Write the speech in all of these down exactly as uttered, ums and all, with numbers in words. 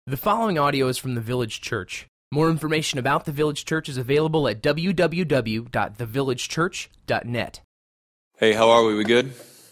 The following audio is from the Village Church. More information about the Village Church is available at w w w dot the village church dot net. Hey, how are we? We good?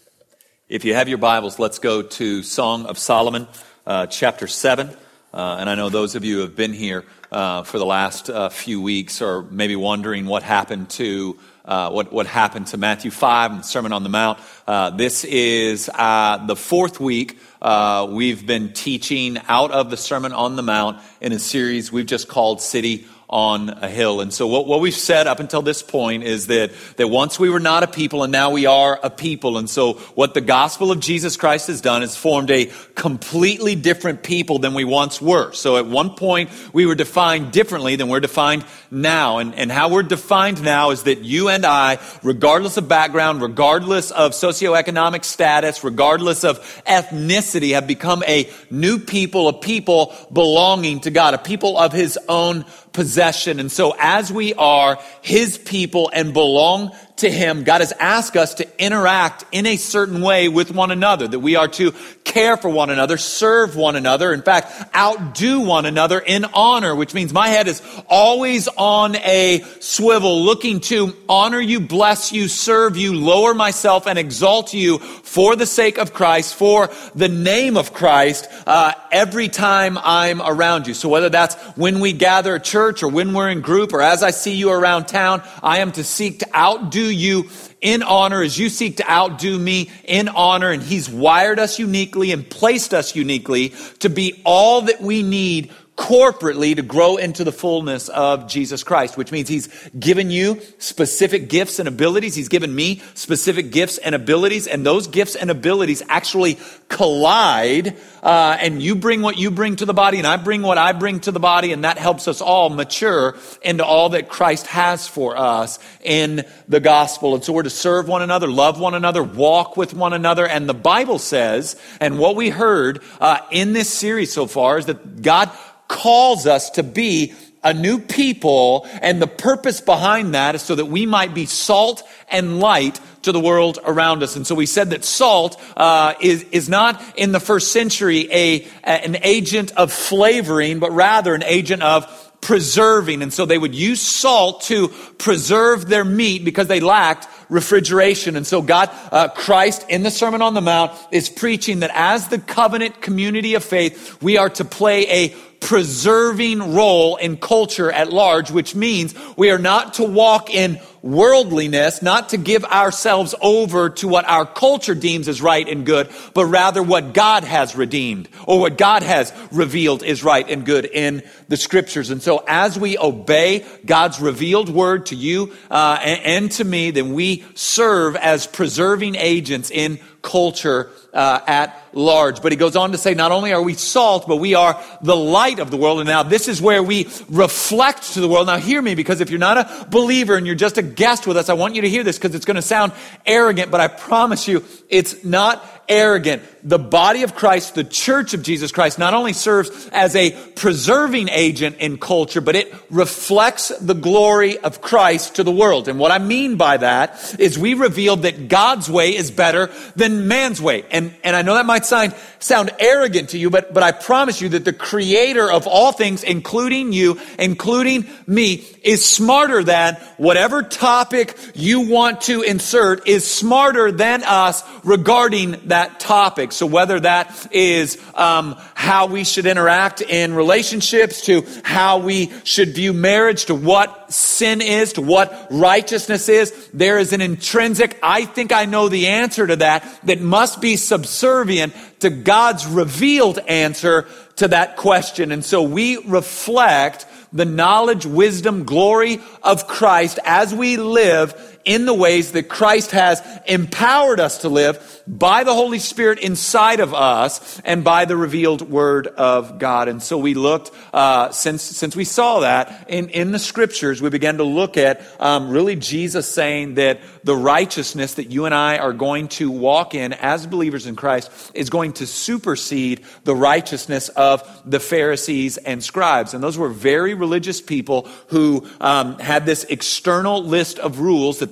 If you have your Bibles, let's go to Song of Solomon, uh, chapter seven. Uh, and I know those of you who have been here uh, for the last uh, few weeks are maybe wondering what happened to uh, what what happened to Matthew five and the Sermon on the Mount. Uh, this is uh, the fourth week. Uh, we've been teaching out of the Sermon on the Mount in a series we've just called City on a Hill. And so what, what we've said up until this point is that, that once we were not a people and now we are a people. And so what the gospel of Jesus Christ has done is formed a completely different people than we once were. So at one point we were defined differently than we're defined now. And, and how we're defined now is that you and I, regardless of background, regardless of socioeconomic status, regardless of ethnicity, have become a new people, a people belonging to God, a people of His own possession. And so as we are His people and belong to Him, God has asked us to interact in a certain way with one another, that we are to care for one another, serve one another, in fact, outdo one another in honor, which means my head is always on a swivel, looking to honor you, bless you, serve you, lower myself, and exalt you for the sake of Christ, for the name of Christ, uh, every time I'm around you. So whether that's when we gather at church or when we're in group or as I see you around town, I am to seek to outdo you in honor as you seek to outdo me in honor. And He's wired us uniquely and placed us uniquely to be all that we need corporately to grow into the fullness of Jesus Christ, which means He's given you specific gifts and abilities. He's given me specific gifts and abilities, and those gifts and abilities actually collide, uh, and you bring what you bring to the body, and I bring what I bring to the body, and that helps us all mature into all that Christ has for us in the gospel. And so we're to serve one another, love one another, walk with one another, and the Bible says, and what we heard uh, in this series so far is that God calls us to be a new people, and the purpose behind that is so that we might be salt and light to the world around us. And so we said that salt uh, is is not in the first century a an agent of flavoring, but rather an agent of preserving. And so they would use salt to preserve their meat because they lacked refrigeration. And so God, uh, Christ in the Sermon on the Mount is preaching that as the covenant community of faith, we are to play a preserving role in culture at large, which means we are not to walk in worldliness, not to give ourselves over to what our culture deems as right and good, but rather what God has redeemed or what God has revealed is right and good in the scriptures. And so as we obey God's revealed word to you uh, and, and to me, then we serve as preserving agents in culture uh, at large. But he goes on to say, not only are we salt, but we are the light of the world. And now this is where we reflect to the world. Now hear me, because if you're not a believer and you're just a guest with us, I want you to hear this because it's going to sound arrogant, but I promise you it's not arrogant. The body of Christ, the church of Jesus Christ, not only serves as a preserving agent in culture, but it reflects the glory of Christ to the world. And what I mean by that is we revealed that God's way is better than man's way. And, and I know that might sound, sound arrogant to you, but, but I promise you that the creator of all things, including you, including me, is smarter than whatever topic you want to insert, is smarter than us regarding that topic. So whether that is um, how we should interact in relationships, to how we should view marriage, to what sin is, to what righteousness is, there is an intrinsic, I think I know the answer to that, that must be subservient to God's revealed answer to that question. And so we reflect the knowledge, wisdom, glory of Christ as we live in the ways that Christ has empowered us to live by the Holy Spirit inside of us and by the revealed Word of God. And so we looked, uh, since since we saw that in, in the Scriptures, we began to look at um, really Jesus saying that the righteousness that you and I are going to walk in as believers in Christ is going to supersede the righteousness of the Pharisees and scribes. And those were very religious people who um, had this external list of rules that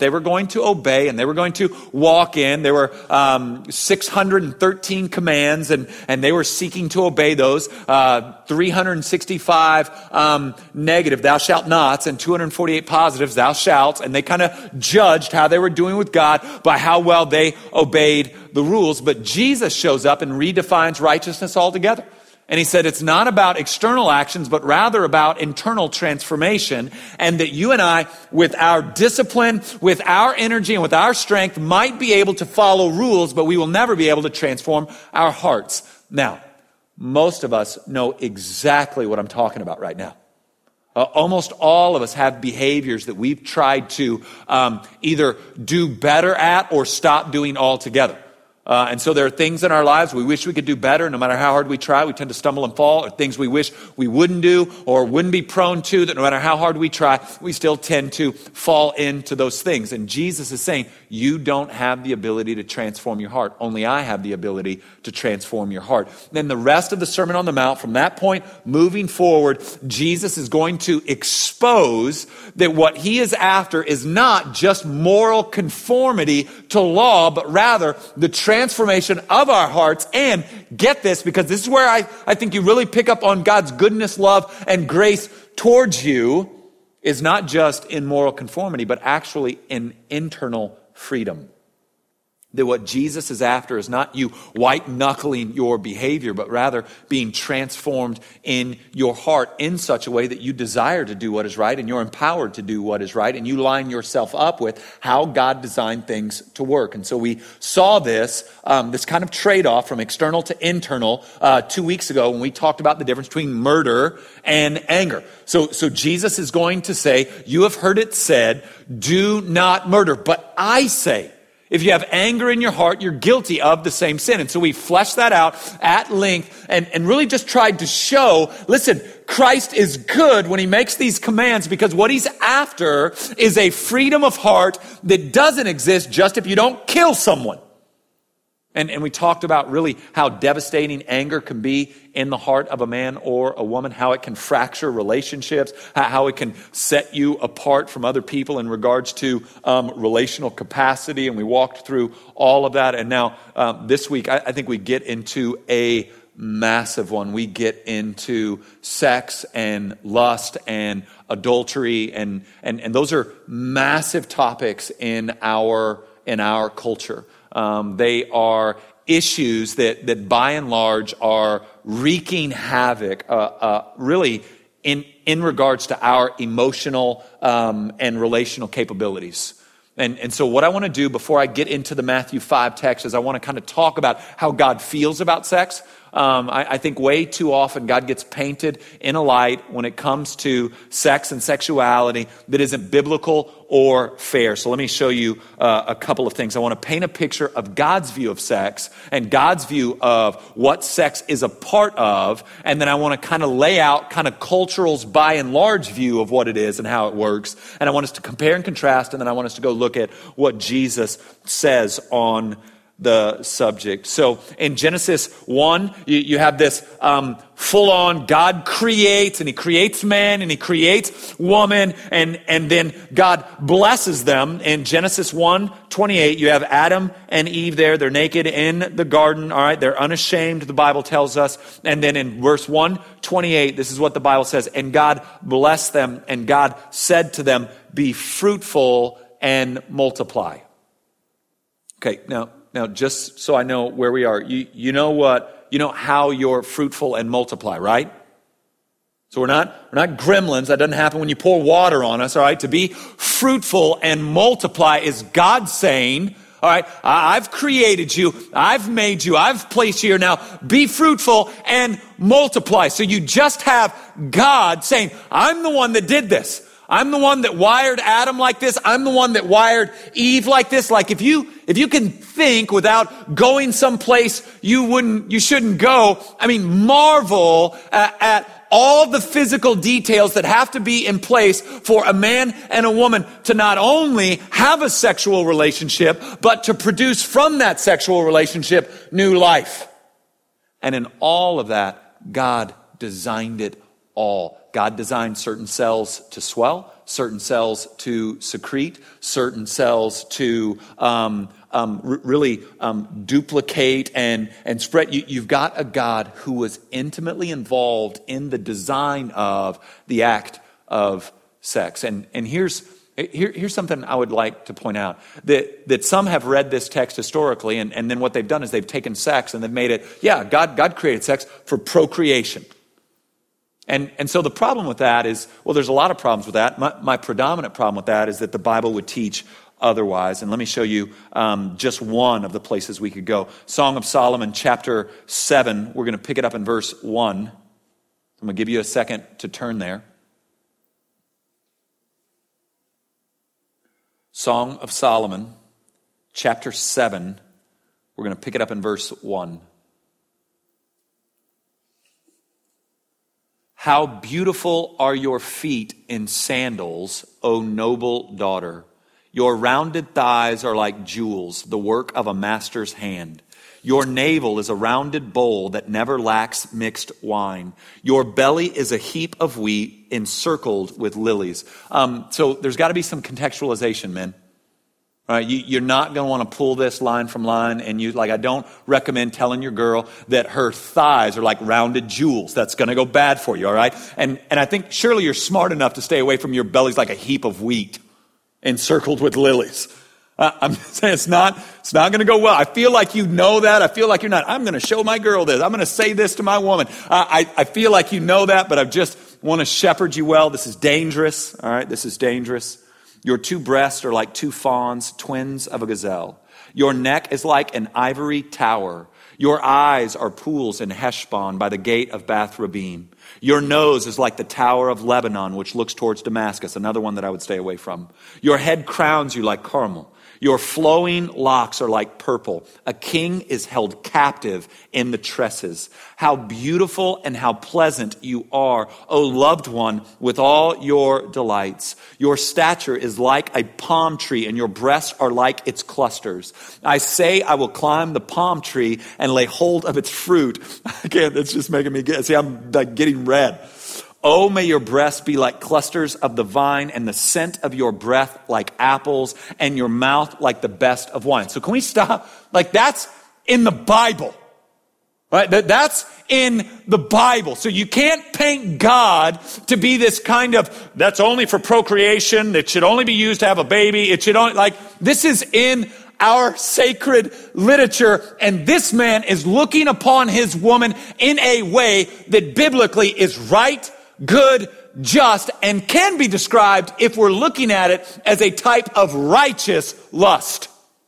they were going to obey and they were going to walk in. There were um, six hundred thirteen commands, and, and they were seeking to obey those. Uh, three hundred sixty-five um, negative, thou shalt nots, and two hundred forty-eight positives, thou shalt. And they kind of judged how they were doing with God by how well they obeyed the rules. But Jesus shows up and redefines righteousness altogether. And he said it's not about external actions, but rather about internal transformation. And that you and I, with our discipline, with our energy, and with our strength, might be able to follow rules, but we will never be able to transform our hearts. Now, most of us know exactly what I'm talking about right now. Uh, almost all of us have behaviors that we've tried to um, either do better at or stop doing altogether. Uh, and so there are things in our lives we wish we could do better. No matter how hard we try, we tend to stumble and fall. Or things we wish we wouldn't do or wouldn't be prone to, that no matter how hard we try, we still tend to fall into those things. And Jesus is saying, you don't have the ability to transform your heart. Only I have the ability to transform your heart. Then the rest of the Sermon on the Mount, from that point moving forward, Jesus is going to expose that what he is after is not just moral conformity to law, but rather the transformation of our hearts. And get this, because this is where I, I think you really pick up on God's goodness, love, and grace towards you, is not just in moral conformity, but actually in internal freedom. That what Jesus is after is not you white-knuckling your behavior, but rather being transformed in your heart in such a way that you desire to do what is right and you're empowered to do what is right, and you line yourself up with how God designed things to work. And so we saw this, um, this kind of trade-off from external to internal uh, two weeks ago when we talked about the difference between murder and anger. So, so Jesus is going to say, you have heard it said, do not murder, but I say, if you have anger in your heart, you're guilty of the same sin. And so we fleshed that out at length and, and really just tried to show, listen, Christ is good when he makes these commands, because what he's after is a freedom of heart that doesn't exist just if you don't kill someone. And, and we talked about really how devastating anger can be in the heart of a man or a woman, how it can fracture relationships, how, how it can set you apart from other people in regards to um, relational capacity. And we walked through all of that. And now um, this week, I, I think we get into a massive one. We get into sex and lust and adultery. And, and, and those are massive topics in our, in our culture. Um, they are issues that, that by and large are wreaking havoc, uh, uh, really in, in regards to our emotional um, and relational capabilities. And, and so what I want to do before I get into the Matthew five text is I want to kind of talk about how God feels about sex. Um, I, I think way too often God gets painted in a light when it comes to sex and sexuality that isn't biblical or fair. So let me show you uh, a couple of things. I want to paint a picture of God's view of sex and God's view of what sex is a part of. And then I want to kind of lay out kind of cultural's by and large view of what it is and how it works. And I want us to compare and contrast. And then I want us to go look at what Jesus says on the subject. So in Genesis one, you, you have this um, full-on God creates, and he creates man and he creates woman, and, and then God blesses them. In Genesis one twenty-eight, you have Adam and Eve there. They're naked in the garden. All right, they're unashamed, the Bible tells us. And then in verse one twenty-eight, this is what the Bible says. And God blessed them, and God said to them, be fruitful and multiply. Okay, now, Now, just so I know where we are, you, you know what, you know how you're fruitful and multiply, right? So we're not, we're not gremlins. That doesn't happen when you pour water on us, all right? To be fruitful and multiply is God saying, all right, I've created you, I've made you, I've placed you here now. Be fruitful and multiply. So you just have God saying, I'm the one that did this. I'm the one that wired Adam like this. I'm the one that wired Eve like this. Like if you, if you can think without going someplace you wouldn't, you shouldn't go. I mean, marvel at, at all the physical details that have to be in place for a man and a woman to not only have a sexual relationship, but to produce from that sexual relationship new life. And in all of that, God designed it all. God designed certain cells to swell, certain cells to secrete, certain cells to um, um, r- really um, duplicate and, and spread. You, you've got a God who was intimately involved in the design of the act of sex. And, and here's Here, here's something I would like to point out, that, that some have read this text historically, and, and then what they've done is they've taken sex and they've made it, yeah, God, God created sex for procreation. And, and so the problem with that is, well, there's a lot of problems with that. My, my predominant problem with that is that the Bible would teach otherwise. And let me show you um, just one of the places we could go. Song of Solomon, chapter seven. We're going to pick it up in verse one. I'm going to give you a second to turn there. Song of Solomon, chapter seven. We're going to pick it up in verse one. How beautiful are your feet in sandals, O noble daughter. Your rounded thighs are like jewels, the work of a master's hand. Your navel is a rounded bowl that never lacks mixed wine. Your belly is a heap of wheat encircled with lilies. Um, so there's got to be some contextualization, men. All right, you, you're not going to want to pull this line from line, and you like. I don't recommend telling your girl that her thighs are like rounded jewels. That's going to go bad for you. All right, and and I think surely you're smart enough to stay away from your belly's like a heap of wheat encircled with lilies. Uh, I'm saying it's not, it's not going to go well. I feel like you know that. I feel like you're not. I'm going to show my girl this. I'm going to say this to my woman. Uh, I, I feel like you know that, but I just want to shepherd you well. This is dangerous. All right, this is dangerous. Your two breasts are like two fawns, twins of a gazelle. Your neck is like an ivory tower. Your eyes are pools in Heshbon by the gate of Bath Rabim. Your nose is like the tower of Lebanon, which looks towards Damascus, another one that I would stay away from. Your head crowns you like Carmel. Your flowing locks are like purple. A king is held captive in the tresses. How beautiful and how pleasant you are, O loved one, with all your delights. Your stature is like a palm tree, and your breasts are like its clusters. I say I will climb the palm tree and lay hold of its fruit. Again, that's just making me get, see, I'm like getting red. Oh, may your breasts be like clusters of the vine, and the scent of your breath like apples, and your mouth like the best of wine. So can we stop? Like, that's in the Bible. Right? That, that's in the Bible. So you can't paint God to be this kind of, that's only for procreation, that should only be used to have a baby. It should only, like, this is in our sacred literature, and this man is looking upon his woman in a way that biblically is right, good, just, and can be described, if we're looking at it, as a type of righteous lust.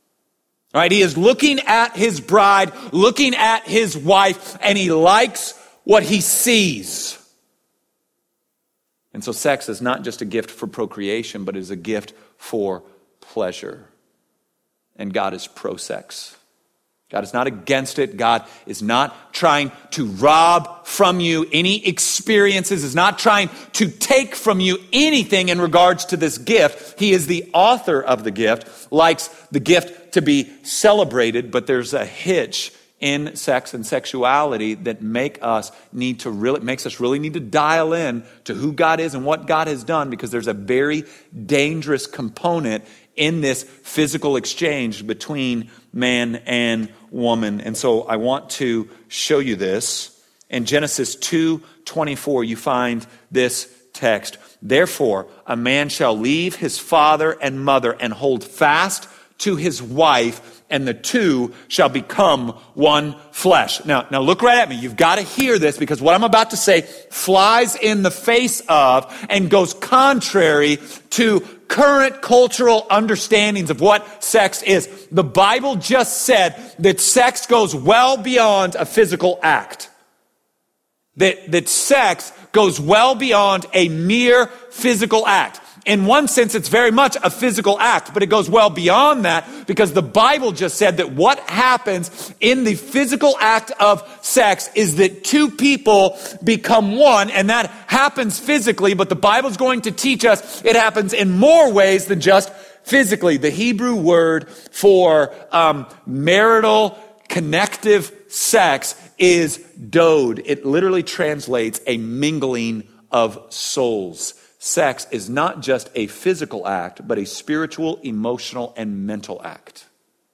All right, he is looking at his bride, looking at his wife, and he likes what he sees. And so sex is not just a gift for procreation, but it is a gift for pleasure. And God is pro-sex. God is not against it. God is not trying to rob from you any experiences, is not trying to take from you anything in regards to this gift. He is the author of the gift, likes the gift to be celebrated, but there's a hitch in sex and sexuality that make us need to really makes us really need to dial in to who God is and what God has done, because there's a very dangerous component in this physical exchange between man and woman. And so I want to show you this. In Genesis two twenty-four, you find this text. Therefore, a man shall leave his father and mother and hold fast to his wife, and the two shall become one flesh. Now, now look right at me. You've got to hear this, because what I'm about to say flies in the face of and goes contrary to current cultural understandings of what sex is. The Bible just said that sex goes well beyond a physical act. That, that sex goes well beyond a mere physical act. In one sense, it's very much a physical act, but it goes well beyond that, because the Bible just said that what happens in the physical act of sex is that two people become one, and that happens physically, but the Bible's going to teach us it happens in more ways than just physically. The Hebrew word for um, marital connective sex is dode. It literally translates a mingling of souls. sex is not just a physical act, but a spiritual, emotional, and mental act.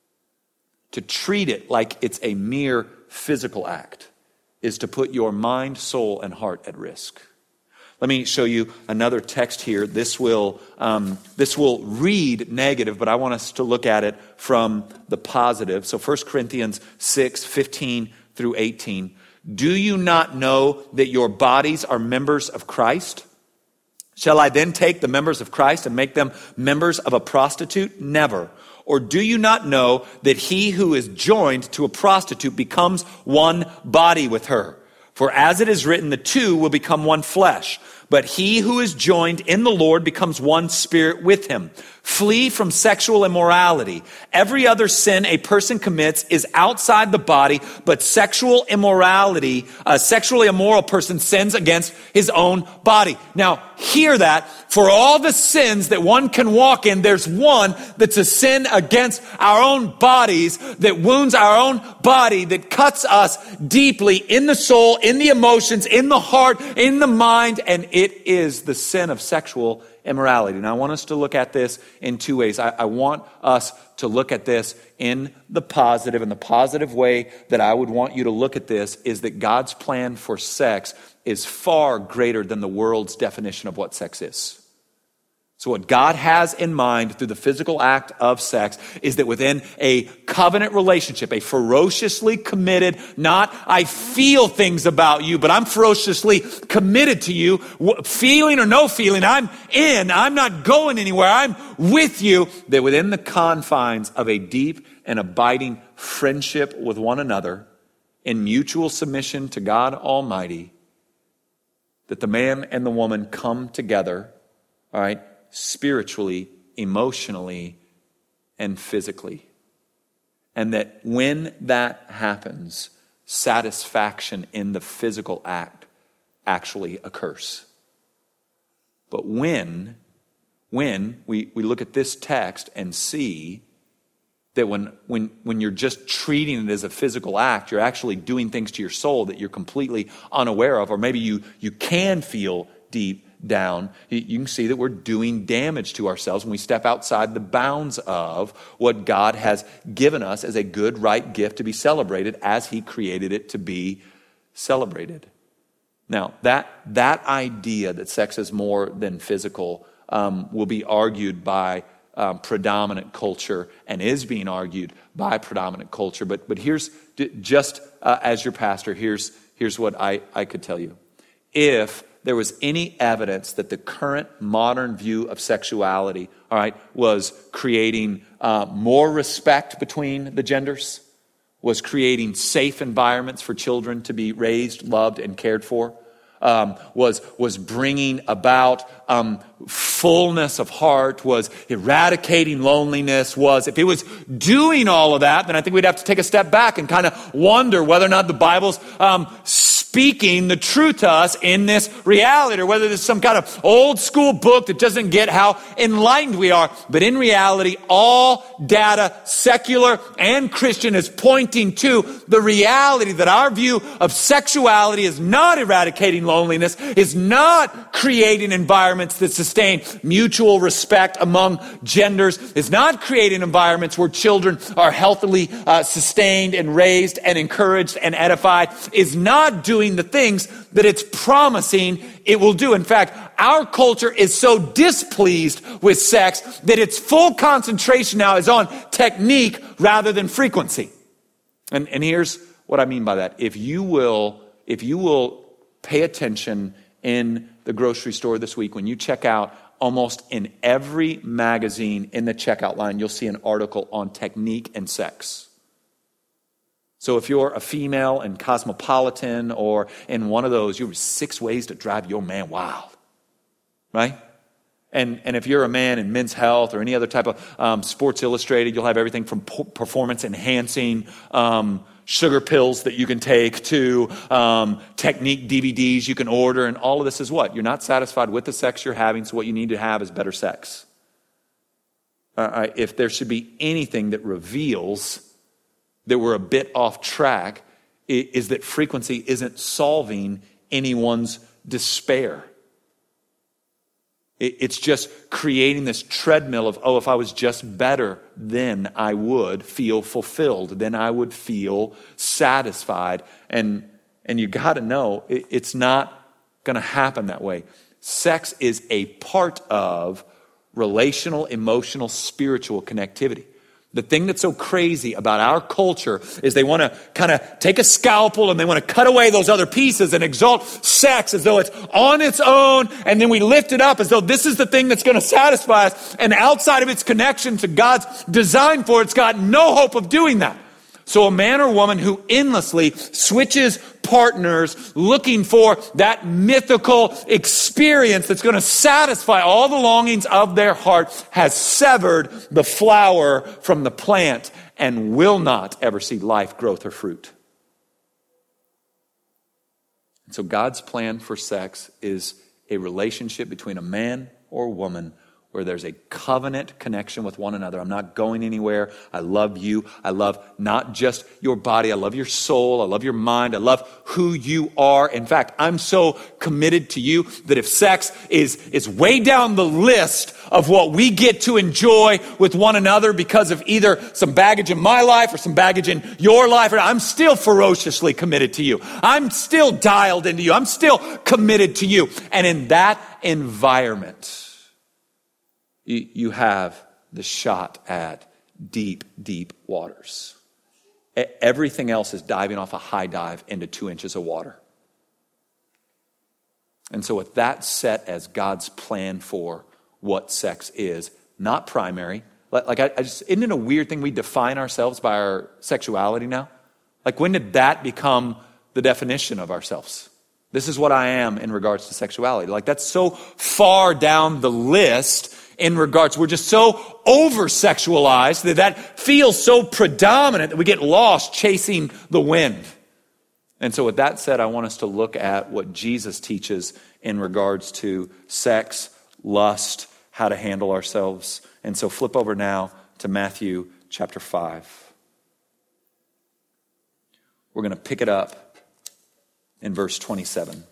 To treat it like it's a mere physical act is to put your mind, soul, and heart at risk. Let me show you another text here. This will um, this will read negative, but I want us to look at it from the positive. So First Corinthians six, fifteen through eighteen. Do you not know that your bodies are members of Christ? Shall I then take the members of Christ and make them members of a prostitute? Never. Or do you not know that he who is joined to a prostitute becomes one body with her? For as it is written, the two will become one flesh. But he who is joined in the Lord becomes one spirit with him. Flee from sexual immorality. Every other sin a person commits is outside the body, but sexual immorality, a sexually immoral person sins against his own body. Now, hear that. For all the sins that one can walk in, there's one that's a sin against our own bodies, that wounds our own body, that cuts us deeply in the soul, in the emotions, in the heart, in the mind, and it is the sin of sexual immorality. Now, I want us to look at this in two ways. I, I want us to look at this in the positive, and the positive way that I would want you to look at this is that God's plan for sex is far greater than the world's definition of what sex is. So what God has in mind through the physical act of sex is that within a covenant relationship, a ferociously committed, not I feel things about you, but I'm ferociously committed to you, feeling or no feeling, I'm in, I'm not going anywhere, I'm with you, that within the confines of a deep and abiding friendship with one another, in mutual submission to God Almighty, that the man and the woman come together, all right, spiritually, emotionally, and physically. And that when that happens, satisfaction in the physical act actually occurs. But when, when we, we look at this text and see that when, when, when you're just treating it as a physical act, you're actually doing things to your soul that you're completely unaware of, or maybe you, you can feel deep down, you can see that we're doing damage to ourselves when we step outside the bounds of what God has given us as a good, right gift to be celebrated as He created it to be celebrated. Now, that, that idea that sex is more than physical um, will be argued by um, predominant culture and is being argued by predominant culture. But, but here's, just uh, as your pastor, here's, here's what I, I could tell you. If there was any evidence that the current modern view of sexuality, all right, was creating uh, more respect between the genders, was creating safe environments for children to be raised, loved, and cared for, um, was was bringing about um, fullness of heart, was eradicating loneliness, was, if it was doing all of that, then I think we'd have to take a step back and kind of wonder whether or not the Bible's um, speaking the truth to us in this reality, or whether there's some kind of old school book that doesn't get how enlightened we are. But in reality, all data, secular and Christian, is pointing to the reality that our view of sexuality is not eradicating loneliness, is not creating environments that sustain mutual respect among genders, is not creating environments where children are healthily uh, sustained and raised and encouraged and edified, is not doing the things that it's promising it will do. In fact, our culture is so displeased with sex that its full concentration now is on technique rather than frequency. And, and here's what I mean by that. If you will, if you will pay attention in the grocery store this week, when you check out, almost in every magazine in the checkout line, you'll see an article on technique and sex. So if you're a female in Cosmopolitan or in one of those, you're six ways to drive your man wild, right? And and if you're a man in Men's Health or any other type of um, Sports Illustrated, you'll have everything from po- performance-enhancing um, sugar pills that you can take to um, technique D V Ds you can order. And all of this is what? You're not satisfied with the sex you're having, so what you need to have is better sex. Uh, if there should be anything that reveals that we're a bit off track, is that frequency isn't solving anyone's despair. It's just creating this treadmill of, oh, if I was just better, then I would feel fulfilled. Then I would feel satisfied. And, and you got to know, it, it's not going to happen that way. Sex is a part of relational, emotional, spiritual connectivity. The thing that's so crazy about our culture is they want to kind of take a scalpel and they want to cut away those other pieces and exalt sex as though it's on its own, and then we lift it up as though this is the thing that's going to satisfy us, and outside of its connection to God's design for it, it's got no hope of doing that. So a man or woman who endlessly switches partners looking for that mythical experience that's going to satisfy all the longings of their heart has severed the flower from the plant and will not ever see life, growth, or fruit. And so God's plan for sex is a relationship between a man or woman where there's a covenant connection with one another. I'm not going anywhere. I love you. I love not just your body. I love your soul. I love your mind. I love who you are. In fact, I'm so committed to you that if sex is, is way down the list of what we get to enjoy with one another because of either some baggage in my life or some baggage in your life, I'm still ferociously committed to you. I'm still dialed into you. I'm still committed to you. And in that environment, you have the shot at deep, deep waters. Everything else is diving off a high dive into two inches of water. And so with that set as God's plan for what sex is, not primary, like I, I just, isn't it a weird thing we define ourselves by our sexuality now? Like when did that become the definition of ourselves? This is what I am in regards to sexuality. Like that's so far down the list in regards, we're just so over-sexualized that that feels so predominant that we get lost chasing the wind. And so with that said, I want us to look at what Jesus teaches in regards to sex, lust, how to handle ourselves. And so flip over now to Matthew chapter five. We're going to pick it up in verse twenty-seven.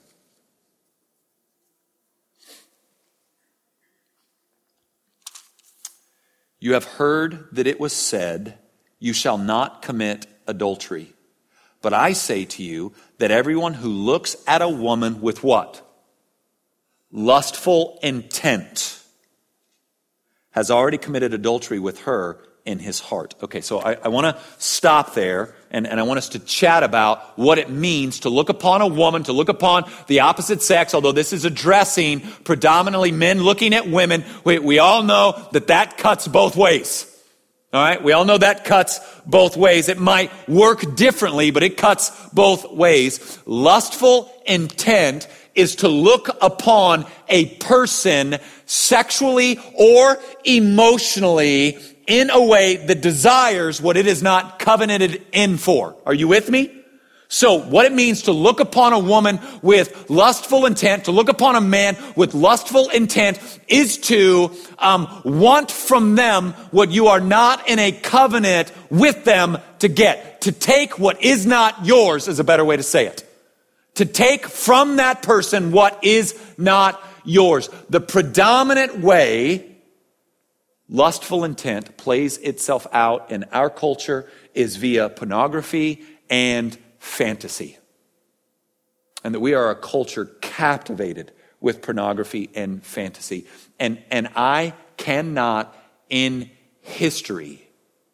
You have heard that it was said, you shall not commit adultery. But I say to you that everyone who looks at a woman with what? Lustful intent has already committed adultery with her in his heart. Okay, so I, I want to stop there and, and I want us to chat about what it means to look upon a woman, to look upon the opposite sex, although this is addressing predominantly men looking at women. We, we all know that that cuts both ways. All right, we all know that cuts both ways. It might work differently, but it cuts both ways. Lustful intent is to look upon a person sexually or emotionally in a way that desires what it is not covenanted in for. Are you with me? So what it means to look upon a woman with lustful intent, to look upon a man with lustful intent, is to um, want from them what you are not in a covenant with them to get. To take what is not yours is a better way to say it. To take from that person what is not yours. The predominant way lustful intent plays itself out in our culture is via pornography and fantasy. And that we are a culture captivated with pornography and fantasy. And, and I cannot in history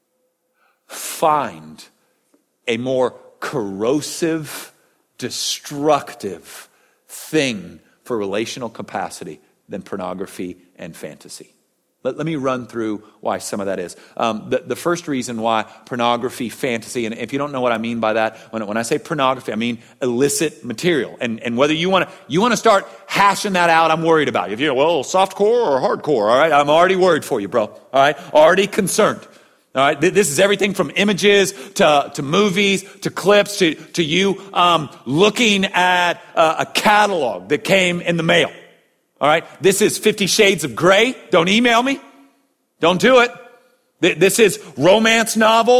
find a more corrosive, destructive thing for relational capacity than pornography and fantasy. Let, let me run through why some of that is. Um, the, the first reason why pornography, fantasy, and if you don't know what I mean by that, when, when I say pornography, I mean illicit material. And, and whether you want to you want to start hashing that out, I'm worried about you. If you're, well, softcore or hardcore, all right? I'm already worried for you, bro. All right? Already concerned. All right, this is everything from images to, to movies to clips to, to you um, looking at a, a catalog that came in the mail. All right, this is Fifty Shades of Grey. Don't email me. Don't do it. This is romance novels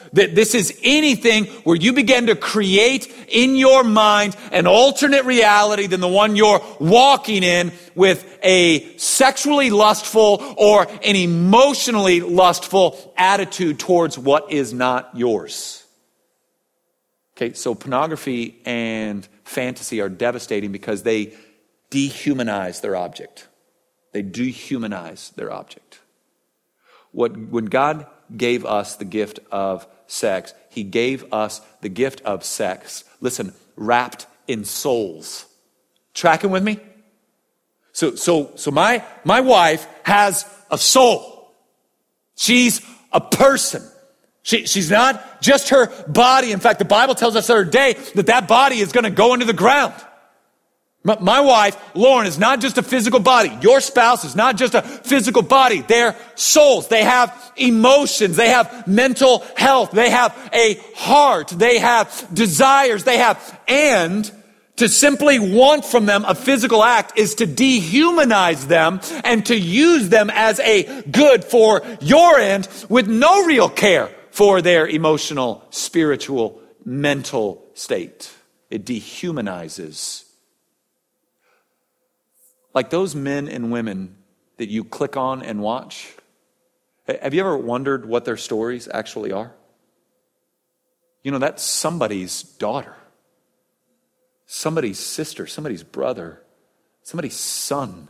That this is anything where you begin to create in your mind an alternate reality than the one you're walking in with a sexually lustful or an emotionally lustful attitude towards what is not yours. Okay, so pornography and fantasy are devastating because they dehumanize their object. They dehumanize their object. What, when God gave us the gift of sex, he gave us the gift of sex, listen, wrapped in souls. Tracking with me? So, so, so my, my wife has a soul. She's a person. She, she's not just her body. In fact, the Bible tells us the other day that that body is going to go into the ground. My, my wife, Lauren, is not just a physical body. Your spouse is not just a physical body. They're souls. They have emotions. They have mental health. They have a heart. They have desires. They have, and to simply want from them a physical act is to dehumanize them and to use them as a good for your end with no real care for their emotional, spiritual, mental state. It dehumanizes. Like those men and women that you click on and watch. Have you ever wondered what their stories actually are? You know, that's somebody's daughter, somebody's sister, somebody's brother, somebody's son.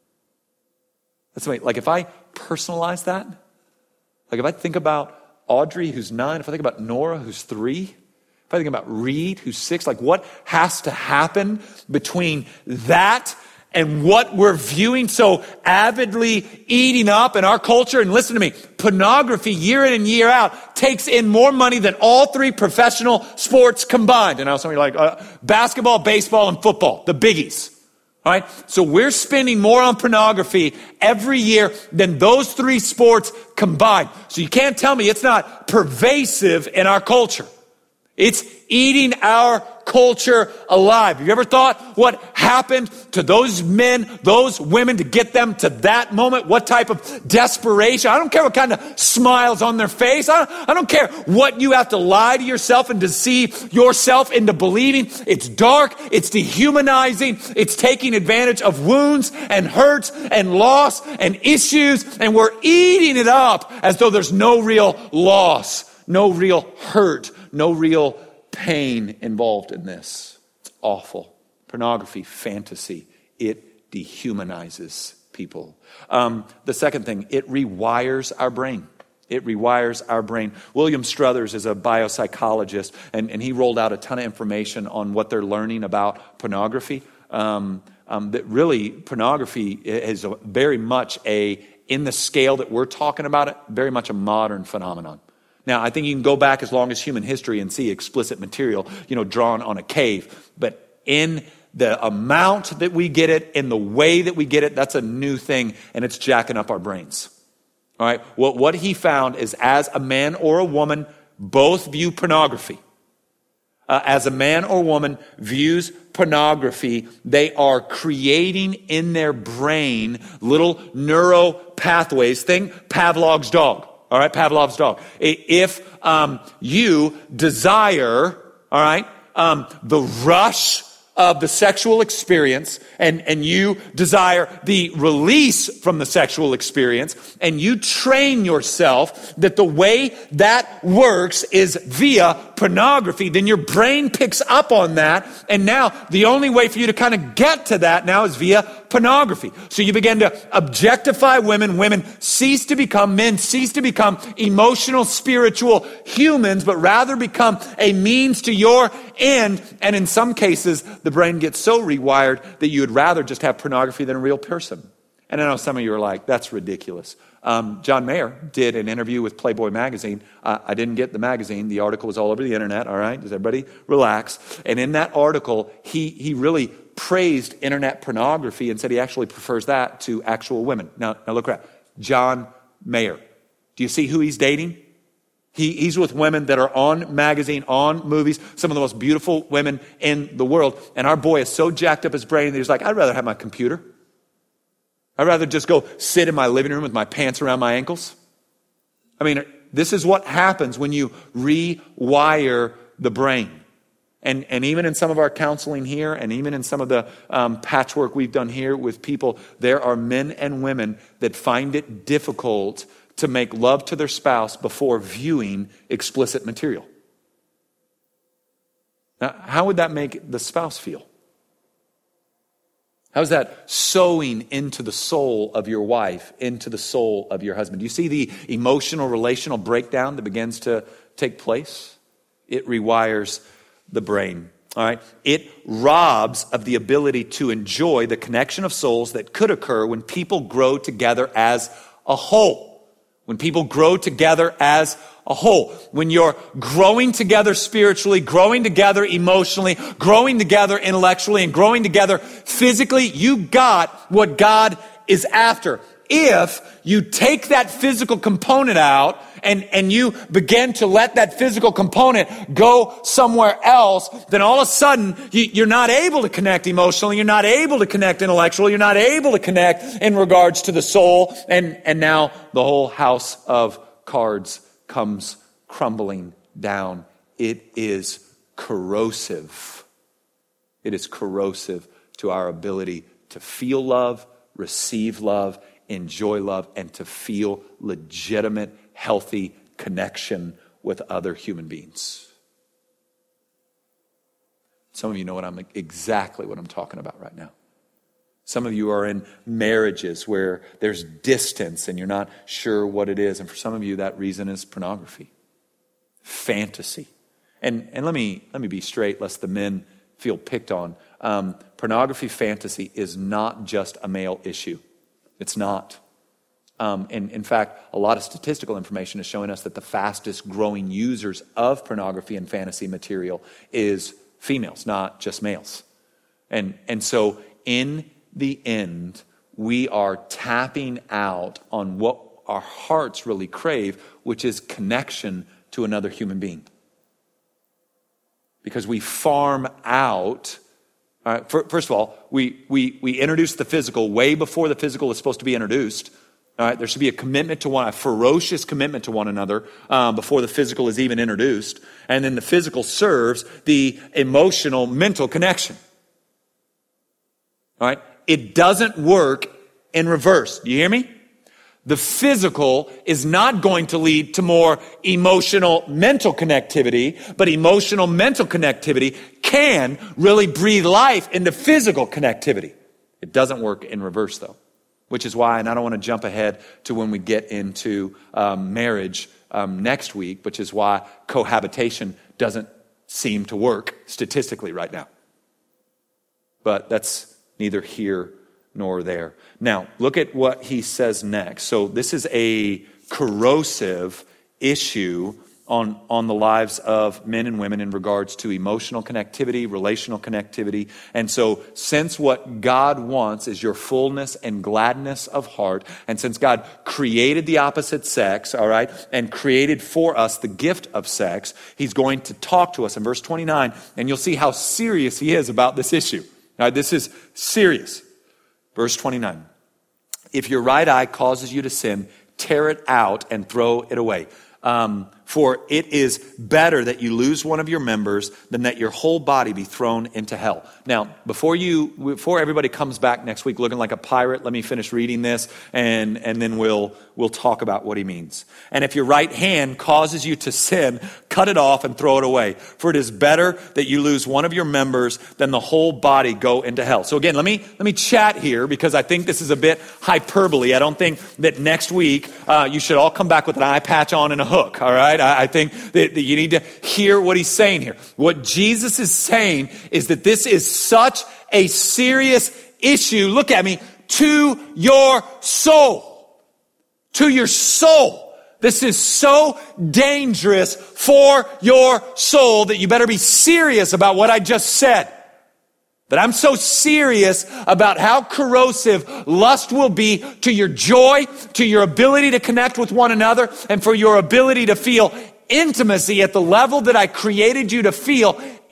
That's amazing. Like if I personalize that, like if I think about Audrey, who's nine, if I think about Nora, who's three, if I think about Reed, who's six, like what has to happen between that and what we're viewing so avidly eating up in our culture? And listen to me, pornography year in and year out takes in more money than all three professional sports combined. And now some of you are like, uh, basketball, baseball, and football, the biggies. All right, so we're spending more on pornography every year than those three sports combined. So you can't tell me it's not pervasive in our culture. It's eating our culture alive. Have you ever thought what happened to those men, those women to get them to that moment? What type of desperation? I don't care what kind of smiles on their face. I don't, I don't care what you have to lie to yourself and deceive yourself into believing. It's dark. It's dehumanizing. It's taking advantage of wounds and hurts and loss and issues. And we're eating it up as though there's no real loss, no real hurt, no real pain involved in this. It's awful. Pornography, fantasy, it dehumanizes people. Um, the second thing, it rewires our brain. It rewires our brain. William Struthers is a biopsychologist, and, and he rolled out a ton of information on what they're learning about pornography. Um, um, that really, pornography is a, very much a, in the scale that we're talking about it, very much a modern phenomenon. Now, I think you can go back as long as human history and see explicit material, you know, drawn on a cave. But in the amount that we get it, in the way that we get it, that's a new thing, and it's jacking up our brains. All right? What, what he found is as a man or a woman both view pornography, uh, as a man or woman views pornography, they are creating in their brain little neuro pathways. Think Pavlov's dog. All right, Pavlov's dog. If um, you desire, all right, um, the rush of the sexual experience, and, and you desire the release from the sexual experience, and you train yourself that the way that works is via pornography, then your brain picks up on that, and now the only way for you to kind of get to that now is via pornography. So you begin to objectify women. Women cease to become men, cease to become emotional, spiritual humans, but rather become a means to your end. And in some cases, the brain gets so rewired that you would rather just have pornography than a real person. And I know some of you are like, that's ridiculous. Um, John Mayer did an interview with Playboy magazine. Uh, I didn't get the magazine. The article was all over the internet. All right, does everybody relax? And in that article, he he really praised internet pornography and said he actually prefers that to actual women. Now, now look around. John Mayer. Do you see who he's dating? He, he's with women that are on magazine, on movies, some of the most beautiful women in the world. And our boy is so jacked up his brain that he's like, I'd rather have my computer. I'd rather just go sit in my living room with my pants around my ankles. I mean, this is what happens when you rewire the brain. And, and even in some of our counseling here, and even in some of the um, patchwork we've done here with people, there are men and women that find it difficult to make love to their spouse before viewing explicit material. Now, how would that make the spouse feel? How is that sowing into the soul of your wife, into the soul of your husband? Do you see the emotional, relational breakdown that begins to take place? It rewires the brain. All right. It robs of the ability to enjoy the connection of souls that could occur when people grow together as a whole. When people grow together as a whole. When you're growing together spiritually, growing together emotionally, growing together intellectually, and growing together physically, you got what God is after. If you take that physical component out and, and you begin to let that physical component go somewhere else, then all of a sudden you, you're not able to connect emotionally, you're not able to connect intellectually, you're not able to connect in regards to the soul, and, and now the whole house of cards comes crumbling down. It is corrosive. It is corrosive to our ability to feel love, receive love, enjoy love, and to feel legitimate, healthy connection with other human beings. Some of you know what I'm exactly what I'm talking about right now. Some of you are in marriages where there's distance and you're not sure what it is. And for some of you, that reason is pornography, fantasy. And and let me let me be straight, lest the men feel picked on. Um, pornography, fantasy is not just a male issue. It's not. Um, and in fact, a lot of statistical information is showing us that the fastest growing users of pornography and fantasy material is females, not just males. And, and so in the end, we are tapping out on what our hearts really crave, which is connection to another human being. Because we farm out. All right, first of all, we, we, we introduce the physical way before the physical is supposed to be introduced. All right, there should be a commitment to one, a ferocious commitment to one another um, before the physical is even introduced. And then the physical serves the emotional, mental connection. All right, it doesn't work in reverse. Do you hear me? The physical is not going to lead to more emotional, mental connectivity, but emotional, mental connectivity can really breathe life into physical connectivity. It doesn't work in reverse, though, which is why, and I don't want to jump ahead to when we get into um, marriage um, next week, which is why cohabitation doesn't seem to work statistically right now. But that's neither here nor there. Now, look at what he says next. So this is a corrosive issue on, on the lives of men and women in regards to emotional connectivity, relational connectivity. And so since what God wants is your fullness and gladness of heart, and since God created the opposite sex, all right, and created for us the gift of sex, he's going to talk to us in verse twenty-nine, and you'll see how serious he is about this issue. All right, this is serious. Verse twenty-nine, if your right eye causes you to sin, tear it out and throw it away. Um, for it is better that you lose one of your members than that your whole body be thrown into hell. Now, before you, before everybody comes back next week looking like a pirate, let me finish reading this, and, and then we'll, we'll talk about what he means. And if your right hand causes you to sin, cut it off and throw it away. For it is better that you lose one of your members than the whole body go into hell. So again, let me, let me chat here because I think this is a bit hyperbole. I don't think that next week uh, you should all come back with an eye patch on and a hook, all right? I, I think that, that you need to hear what he's saying here. What Jesus is saying is that this is such a serious issue, look at me, to your soul. To your soul. This is so dangerous for your soul that you better be serious about what I just said. That I'm so serious about how corrosive lust will be to your joy, to your ability to connect with one another, and for your ability to feel intimacy at the level that I created you to feel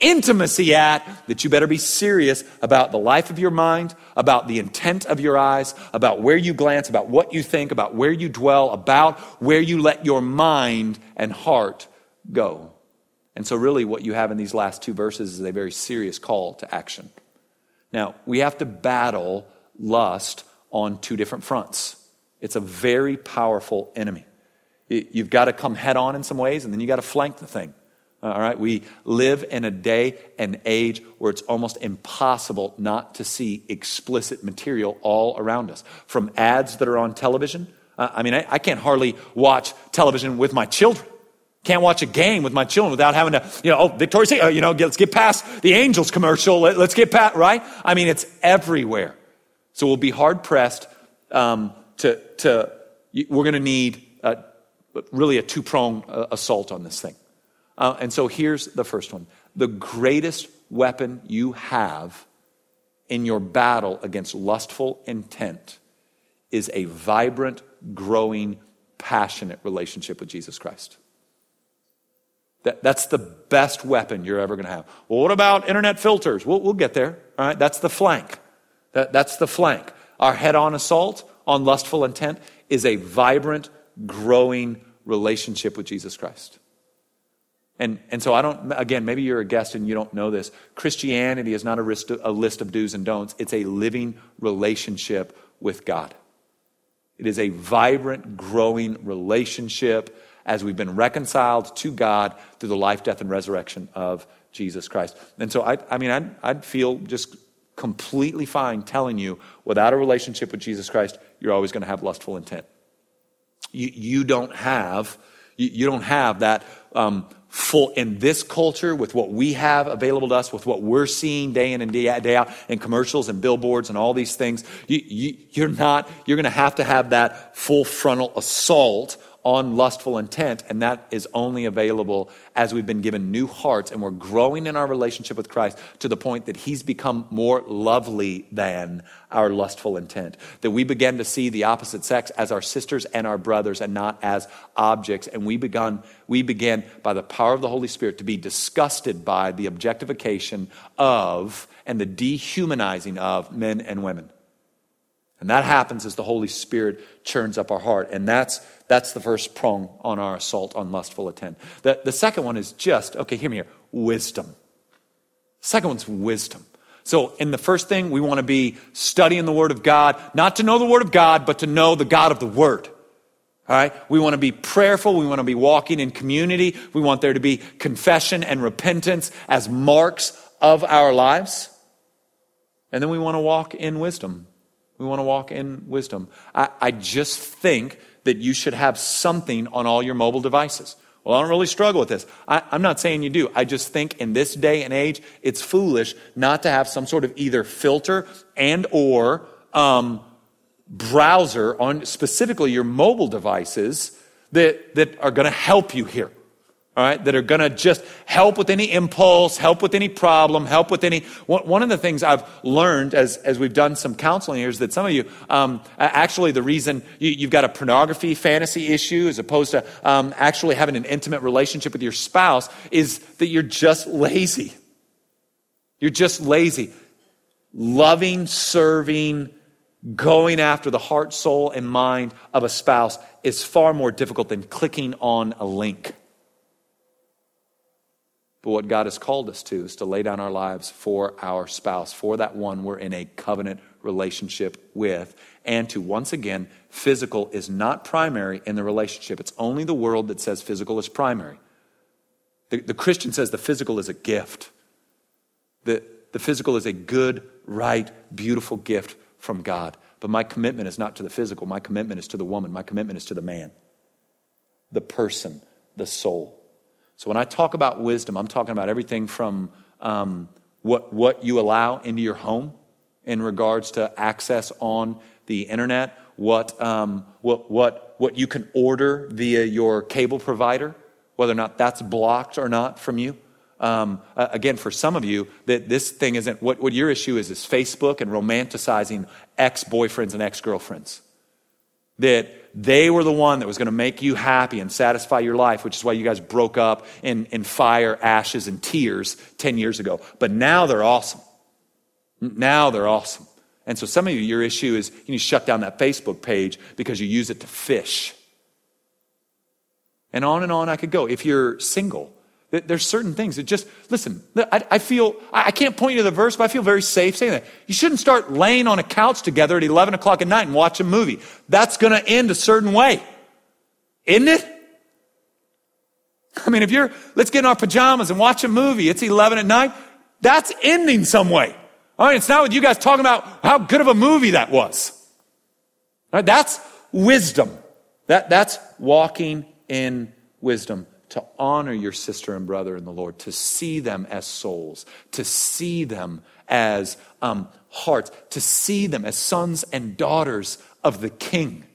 intimacy at, that you better be serious about the life of your mind, about the intent of your eyes, about where you glance, about what you think, about where you dwell, about where you let your mind and heart go. And so really what you have in these last two verses is a very serious call to action. Now, we have to battle lust on two different fronts. It's a very powerful enemy. You've got to come head on in some ways, and then you got to flank the thing. All right, we live in a day and age where it's almost impossible not to see explicit material all around us. From ads that are on television. Uh, I mean, I, I can't hardly watch television with my children. Can't watch a game with my children without having to, you know, oh, Victoria's Secret, uh, you know, let's get past the Angels commercial. Let, let's get past, right? I mean, it's everywhere. So we'll be hard pressed um, to, to, we're going to need uh, really a two-pronged uh, assault on this thing. Uh, and so here's the first one. The greatest weapon you have in your battle against lustful intent is a vibrant, growing, passionate relationship with Jesus Christ. That, that's the best weapon you're ever going to have. Well, what about internet filters? We'll, we'll get there. All right, that's the flank. That, that's the flank. Our head-on assault on lustful intent is a vibrant, growing relationship with Jesus Christ. And and so I don't, again, maybe you're a guest and you don't know this. Christianity is not a list, a list of do's and don'ts. It's a living relationship with God. It is a vibrant, growing relationship as we've been reconciled to God through the life, death, and resurrection of Jesus Christ. And so, I, I mean, I'd, I'd feel just completely fine telling you, without a relationship with Jesus Christ, you're always going to have lustful intent. You, you don't have, you, you don't have that um, full, in this culture, with what we have available to us, with what we're seeing day in and day out, day out in commercials and billboards and all these things, you, you, you're not, you're going to have to have that full frontal assault on lustful intent, and that is only available as we've been given new hearts and we're growing in our relationship with Christ to the point that he's become more lovely than our lustful intent. That we begin to see the opposite sex as our sisters and our brothers and not as objects. And we begun, we began by the power of the Holy Spirit to be disgusted by the objectification of and the dehumanizing of men and women. And that happens as the Holy Spirit churns up our heart. And that's that's the first prong on our assault on lustful intent. The, the second one is just, okay, hear me here, wisdom. The second one's wisdom. So in the first thing, we want to be studying the Word of God, not to know the Word of God, but to know the God of the Word. All right? We want to be prayerful. We want to be walking in community. We want there to be confession and repentance as marks of our lives. And then we want to walk in wisdom. We want to walk in wisdom. I, I just think that you should have something on all your mobile devices. Well, I don't really struggle with this. I, I'm not saying you do. I just think in this day and age, it's foolish not to have some sort of either filter and or um, browser on specifically your mobile devices that, that are going to help you here. All right, that are going to just help with any impulse, help with any problem, help with any... One of the things I've learned as, as we've done some counseling here is that some of you, um, actually the reason you, you've got a pornography fantasy issue as opposed to um, actually having an intimate relationship with your spouse is that you're just lazy. You're just lazy. Loving, serving, going after the heart, soul, and mind of a spouse is far more difficult than clicking on a link. But what God has called us to is to lay down our lives for our spouse, for that one we're in a covenant relationship with. And to, once again, physical is not primary in the relationship. It's only the world that says physical is primary. The, the Christian says the physical is a gift. The, the physical is a good, right, beautiful gift from God. But my commitment is not to the physical. My commitment is to the woman. My commitment is to the man, the person, the soul. So when I talk about wisdom, I'm talking about everything from um, what what you allow into your home in regards to access on the internet, what um, what what what you can order via your cable provider, whether or not that's blocked or not from you. Um, uh, again, for some of you, that this thing isn't what what your issue is is Facebook and romanticizing ex-boyfriends and ex-girlfriends. That they were the one that was going to make you happy and satisfy your life, which is why you guys broke up in, in fire, ashes, and tears ten years ago. But now they're awesome. Now they're awesome. And so some of you, your issue is you need to shut down that Facebook page because you use it to fish. And on and on I could go. If you're single, there's certain things that just, listen, I, I feel, I can't point you to the verse, but I feel very safe saying that. You shouldn't start laying on a couch together at eleven o'clock at night and watch a movie. That's going to end a certain way. Isn't it? I mean, if you're, let's get in our pajamas and watch a movie, it's eleven at night, that's ending some way. All right, it's not with you guys talking about how good of a movie that was. All right, that's wisdom. That, that's walking in wisdom. To honor your sister and brother in the Lord, to see them as souls, to see them as um, hearts, to see them as sons and daughters of the King.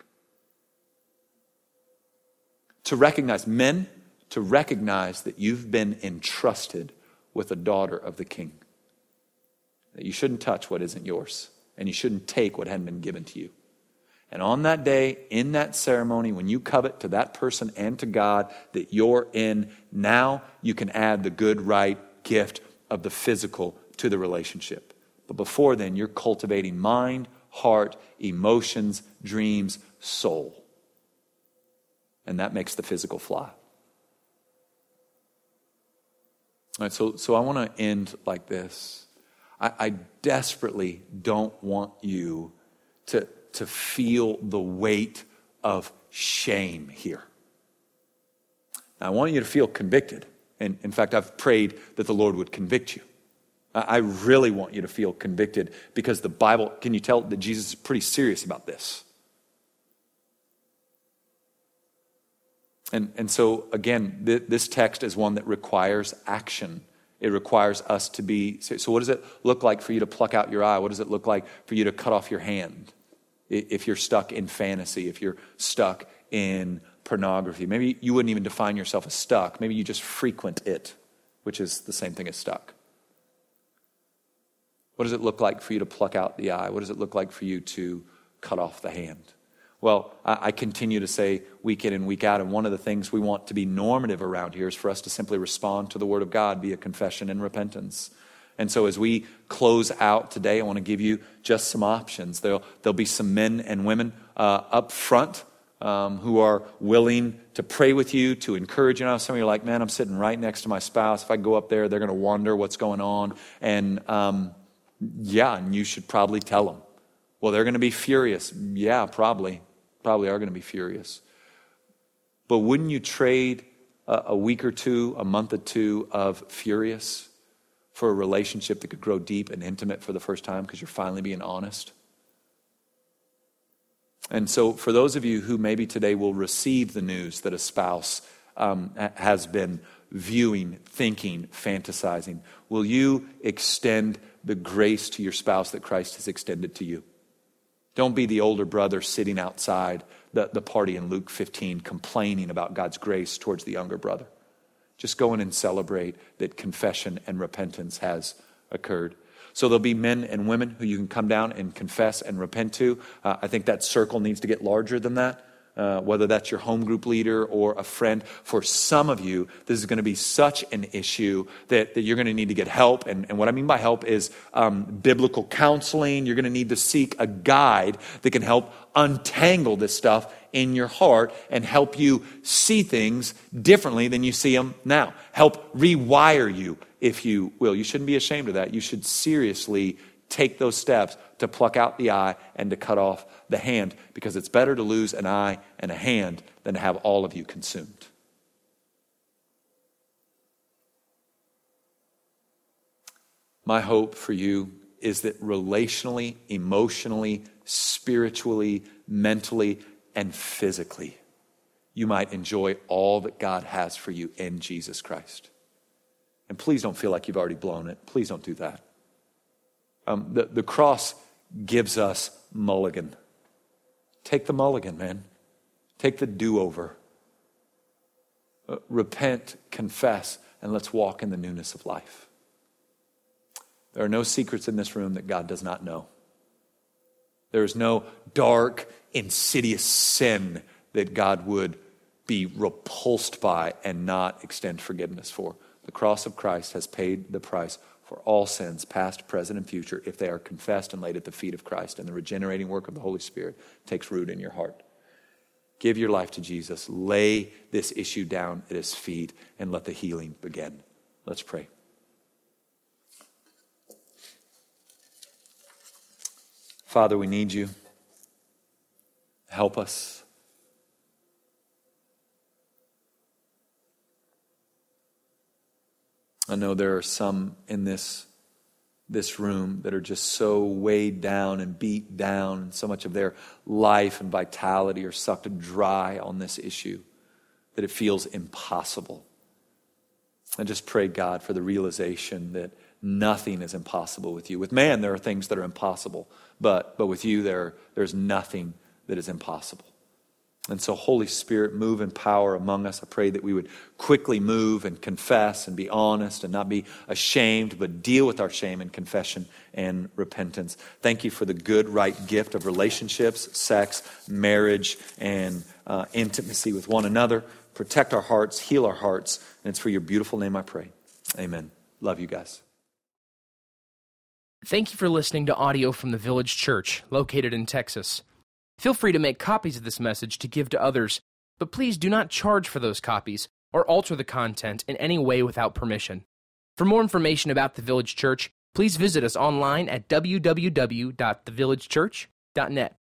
To recognize, men, to recognize that you've been entrusted with a daughter of the King. That you shouldn't touch what isn't yours, and you shouldn't take what hadn't been given to you. And on that day, in that ceremony, when you covet to that person and to God that you're in, now you can add the good, right gift of the physical to the relationship. But before then, you're cultivating mind, heart, emotions, dreams, soul. And that makes the physical fly. All right, so, so I want to end like this. I, I desperately don't want you to... to feel the weight of shame here. Now, I want you to feel convicted. And in fact, I've prayed that the Lord would convict you. I really want you to feel convicted because the Bible, can you tell that Jesus is pretty serious about this? And, and so, again, th- this text is one that requires action. It requires us to be, so what does it look like for you to pluck out your eye? What does it look like for you to cut off your hand? If you're stuck in fantasy, if you're stuck in pornography, maybe you wouldn't even define yourself as stuck. Maybe you just frequent it, which is the same thing as stuck. What does it look like for you to pluck out the eye? What does it look like for you to cut off the hand? Well, I continue to say week in and week out, and one of the things we want to be normative around here is for us to simply respond to the Word of God via confession and repentance. And so as we close out today, I want to give you just some options. There'll, there'll be some men and women uh, up front um, who are willing to pray with you, to encourage you. Now, some of you are like, man, I'm sitting right next to my spouse. If I go up there, they're going to wonder what's going on. And um, yeah, and you should probably tell them. Well, they're going to be furious. Yeah, probably. Probably are going to be furious. But wouldn't you trade a, a week or two, a month or two of furious for a relationship that could grow deep and intimate for the first time because you're finally being honest? And so for those of you who maybe today will receive the news that a spouse um, has been viewing, thinking, fantasizing, will you extend the grace to your spouse that Christ has extended to you? Don't be the older brother sitting outside the, the party in Luke fifteen complaining about God's grace towards the younger brother. Just go in and celebrate that confession and repentance has occurred. So there'll be men and women who you can come down and confess and repent to. Uh, I think that circle needs to get larger than that, uh, whether that's your home group leader or a friend. For some of you, this is going to be such an issue that, that you're going to need to get help. And, and what I mean by help is um, biblical counseling. You're going to need to seek a guide that can help untangle this stuff in your heart and help you see things differently than you see them now. Help rewire you, if you will. You shouldn't be ashamed of that. You should seriously take those steps to pluck out the eye and to cut off the hand, because it's better to lose an eye and a hand than to have all of you consumed. My hope for you is that relationally, emotionally, spiritually, mentally, and physically, you might enjoy all that God has for you in Jesus Christ. And please don't feel like you've already blown it. Please don't do that. Um, the, the cross gives us mulligan. Take the mulligan, man. Take the do-over. Uh, repent, confess, and let's walk in the newness of life. There are no secrets in this room that God does not know. There is no dark, insidious sin that God would be repulsed by and not extend forgiveness for. The cross of Christ has paid the price for all sins, past, present, and future, if they are confessed and laid at the feet of Christ. And the regenerating work of the Holy Spirit takes root in your heart. Give your life to Jesus. Lay this issue down at his feet and let the healing begin. Let's pray. Father, we need you. Help us. I know there are some in this, this room that are just so weighed down and beat down, and so much of their life and vitality are sucked dry on this issue that it feels impossible. I just pray, God, for the realization that nothing is impossible with you. With man, there are things that are impossible, but, but with you, there, there's nothing that is impossible. And so, Holy Spirit, move in power among us. I pray that we would quickly move and confess and be honest and not be ashamed, but deal with our shame in confession and repentance. Thank you for the good, right gift of relationships, sex, marriage, and uh, intimacy with one another. Protect our hearts, heal our hearts, and it's for your beautiful name I pray. Amen. Love you guys. Thank you for listening to audio from the Village Church, located in Texas. Feel free to make copies of this message to give to others, but please do not charge for those copies or alter the content in any way without permission. For more information about the Village Church, please visit us online at w w w dot the village church dot net.